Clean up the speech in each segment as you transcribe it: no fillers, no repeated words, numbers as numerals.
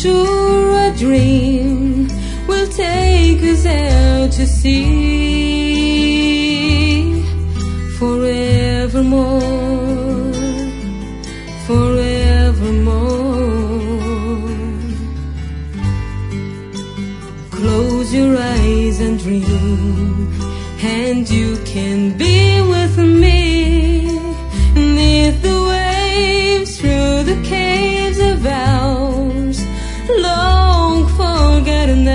sure a dream will take us out to sea forevermore, forevermore. Close your eyes and dream, and you can be with me beneath the waves, through the caves of ours, long forgotten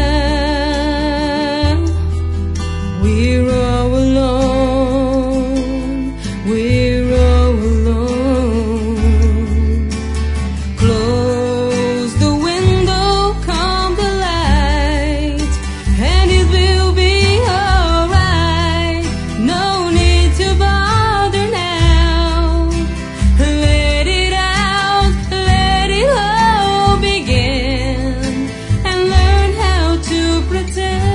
now. We're all alone, we're all alone. Close the window, come the light, and it will be alright. No need to bother now. Let it out, let it all begin, and learn how to pretend.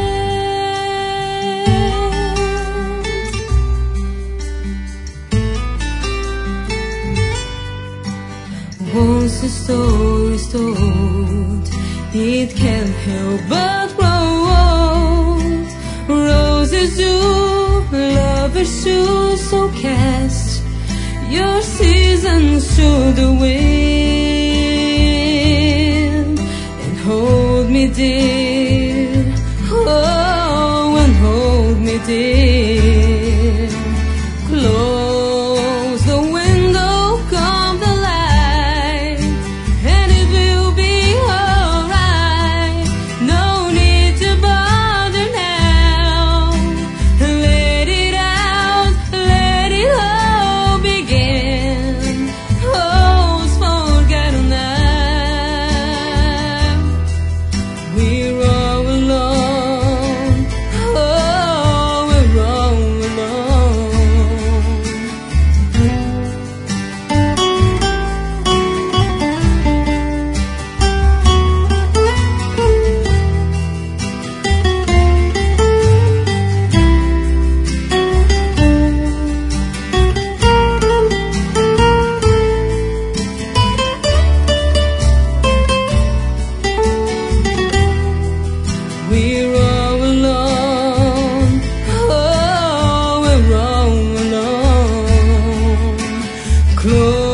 Once the story's told, it can't help but grow old. Roses do, lovers choose, so cast your seasons to the wind, and hold me dear, oh, and hold me dear. Close the window, come the light, and it will be alright. No need to bother now. Let it out, let it all begin. All's forgotten now. We're all alone, oh, we're all alone. We're all alone, oh, we're all alone. Close